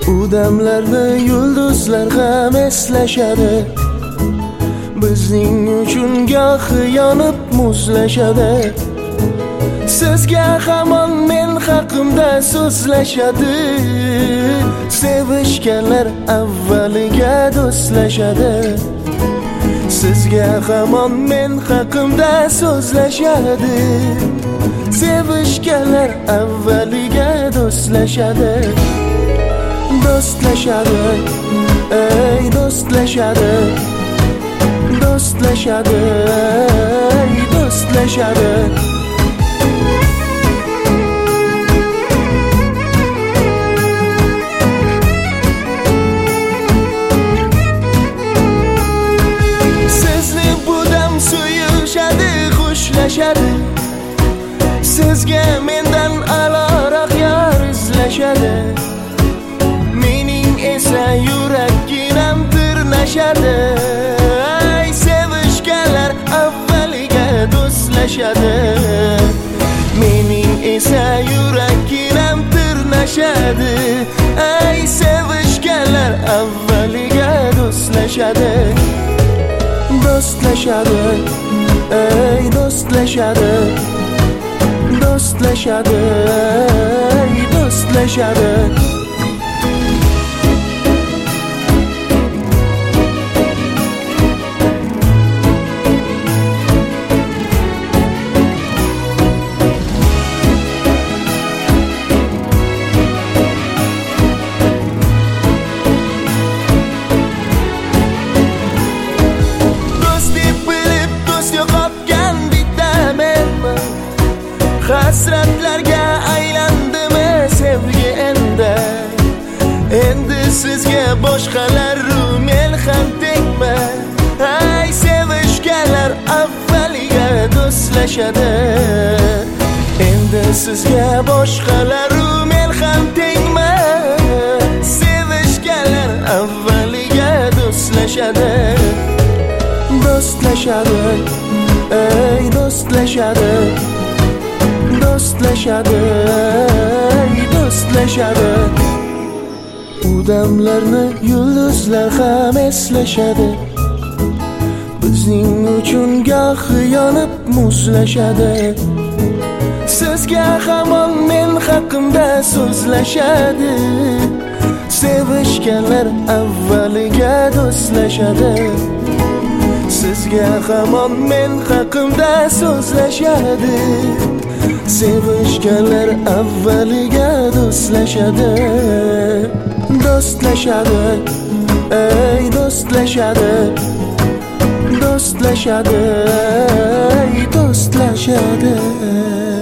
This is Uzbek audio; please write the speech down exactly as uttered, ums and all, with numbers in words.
U damlarni yulduzlar ham eslashadi. Bizning uchun gohi yonib muzlashadi. Sizga hamon men haqimda so'zlashadi. Sevishganlar avvaliga do'stlashadi. Sizga hamon men haqimda so'zlashadi. Sevishganlar avvaliga do'stlashadi. Do'stlashadi, ey do'stlashadi. Do'stlashadi, ey do'stlashadi. Sizni bu dam suyushadi, xushlashadi. Sizga mendan a'loroq yor izlashadi. Mening esa yuraginam tirnashadi. Ay sevishganlar avvaliga do'stlashadi. Mening esa yuraginam tirnashadi. Ay sevishganlar avvaliga do'stlashadi. Do'stlashadi, ey do'stlashadi. Do'stlashadi, ey do'stlashadi. Hasratlarga aylandimi sevgi endi. Endi sizga boshqalar men ham tegman. Ay sevishganlar avvaliga do'stlashadi. Endi sizga boshqalar men ham tegman. Sevishganlar avvaliga do'stlashadi. Do'stlashadi, ey do'stlashadi. Do'stlashadi, ey do'stlashadi. U damlarni yulduzlar ham eslashadi. Bizning uchun gohi yonib muzlashadi. Sizga hamon men haqimda so'zlashadi. Sevishganlar avvaliga do'stlashadi. Sizga hamon men haqimda so'zlashadi. Sevishganlar avvaliga do'stlashadi. Do'stlashadi, ey do'stlashadi. Do'stlashadi, ey do'stlashadi.